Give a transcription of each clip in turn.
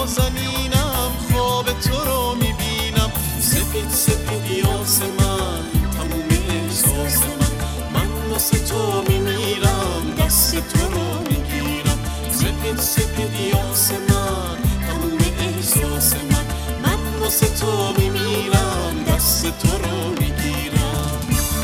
نازنینم خواب تو رو میبینم. سپید سپید آسمان تموم احساس من واسه تو میمیرم، دست تو رو میگیرم. سپید سپید آسمان تموم احساس من واسه تو میمیرم، دست تو رو میگیرم.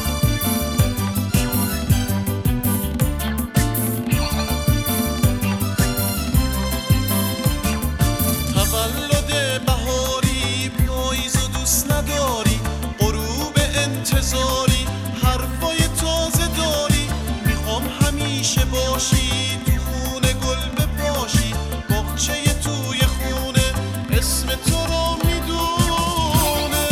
تولد بهاری پاییز و دوست نداری، غروب انتظاری حرفای تازه داری. میخوام همیشه باشی تو خونه گل بپاشی، باغچه توی خونه اسم تو رو میدونه.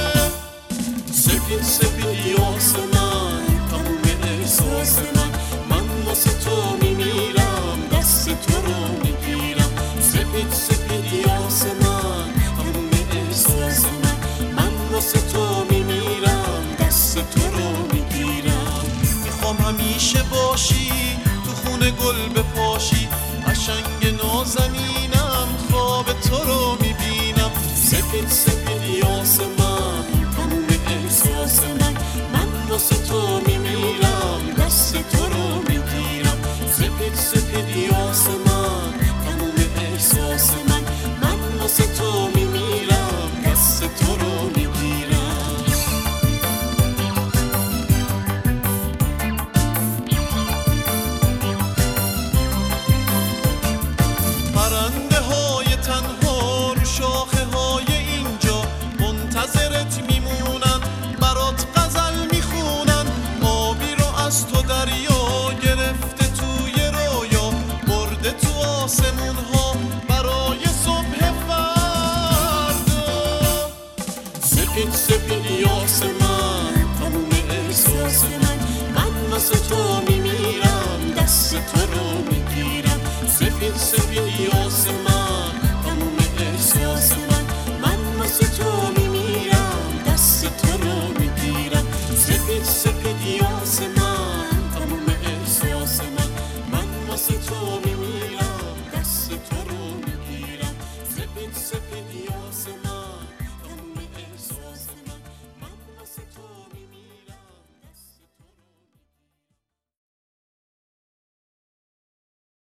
سپید سپید آسمان تموم احساس من واسه تو میمیرم، دست تو رو میگیرم. سپید سپید آسمان تموم احساس من واسه تو میمیرم، دست تو رو میگیرم. میخوام همیشه باشی تو خونه گل بپاشی، قشنگ نازنینم خواب تو رو میبینم. سپید سپید آسمان تموم احساس من واسه تو میمیرم، دست تو رو میگیرم. سپید سپید آسمان تموم احساس من واسه تو میمیرم، دست تو رو میگیرم. پرنده